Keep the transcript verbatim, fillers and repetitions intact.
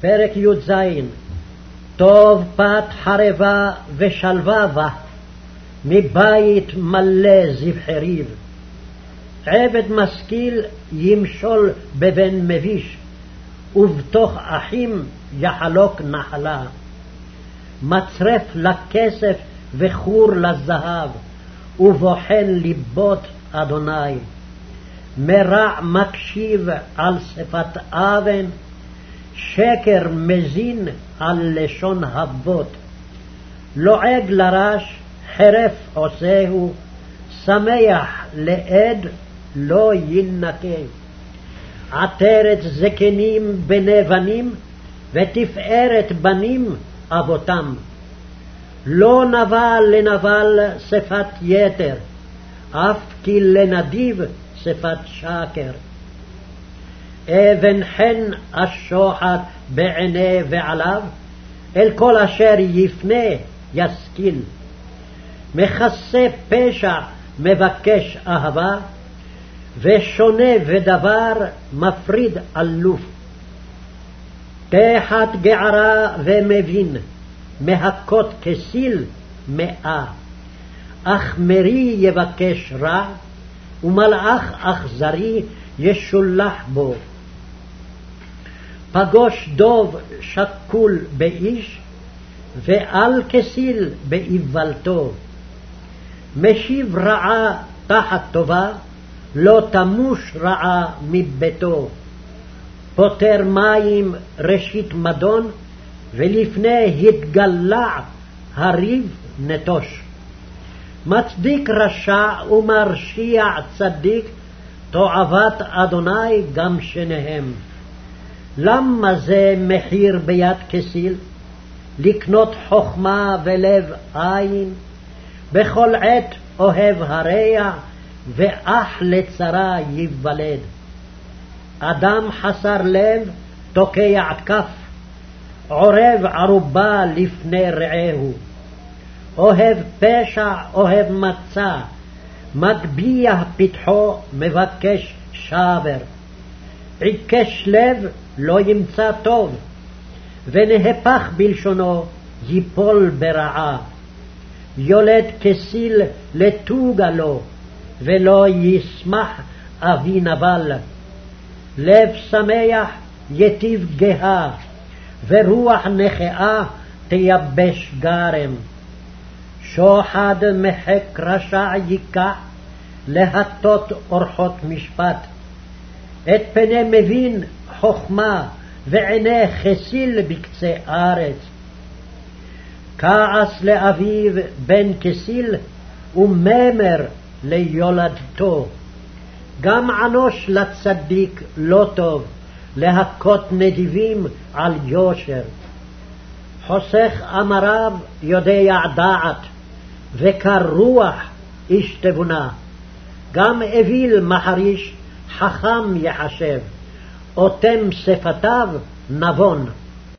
פרק י"ז. טוב פת חרבה ושלווה בה, מבית מלא זבחריב. עבד משכיל ימשול בבן מביש, ובתוך אחים יחלוק נחלה. מצרף לכסף וחור לזהב, ובוחן ליבות אדוני. מרע מקשיב על שפת אבן, שקר מזין על לשון אבות. לועג לרש חרף עושהו, שמח לעד לא ינקה. עטרת זקנים בני בנים, ותפארת בנים אבותם. לא נבל לנבל שפת יתר, אף כי לנדיב שפת שקר. אבן חן השוחט בעיני ועליו, אל כל אשר יפנה ישכיל. מכסה פשע מבקש אהבה, ושונה ודבר מפריד אלוף. תחת גערה ומבין, מהכות כסיל מאה. אך מרי יבקש רע, ומלאך אכזרי ישולח בו. פגוש דוב שקול באיש, ועל כסיל באיוולתו. משיב רעה תחת טובה, לא תמוש רעה מביתו. פותר מים ראשית מדון, ולפני התגלע הריב נטוש. מצדיק רשע ומרשיע צדיק, תועבת אדוני גם שניהם. למה זה מחיר ביד כסיל? לקנות חוכמה ולב עין. בכל עת אוהב הרע, ואח לצרה ייוולד. אדם חסר לב תוקע כף, עורב ערובה לפני רעהו. אוהב פשע אוהב מצה, מגביה פתחו מבקש שבר. עיקש לב לא ימצא טוב, ונהפך בלשונו ייפול ברעה. יולד כסיל לתוגה לו, ולא ישמח אבי נבל. לב שמח יטיב גאה, ורוח נכאה תייבש גרם. שוחד מחק רשע ייקח, להטות אורחות משפט. את פני מבין חוכמה, ועיני כסיל בקצה ארץ. כעס לאביו בן כסיל, וממר ליולדתו. גם ענוש לצדיק לא טוב, להכות נדיבים על יושר. חוסך אמריו יודע דעת, וקר רוח איש תבונה. גם אוויל מחריש חכם יחשב, אוטם שפתיו נבון.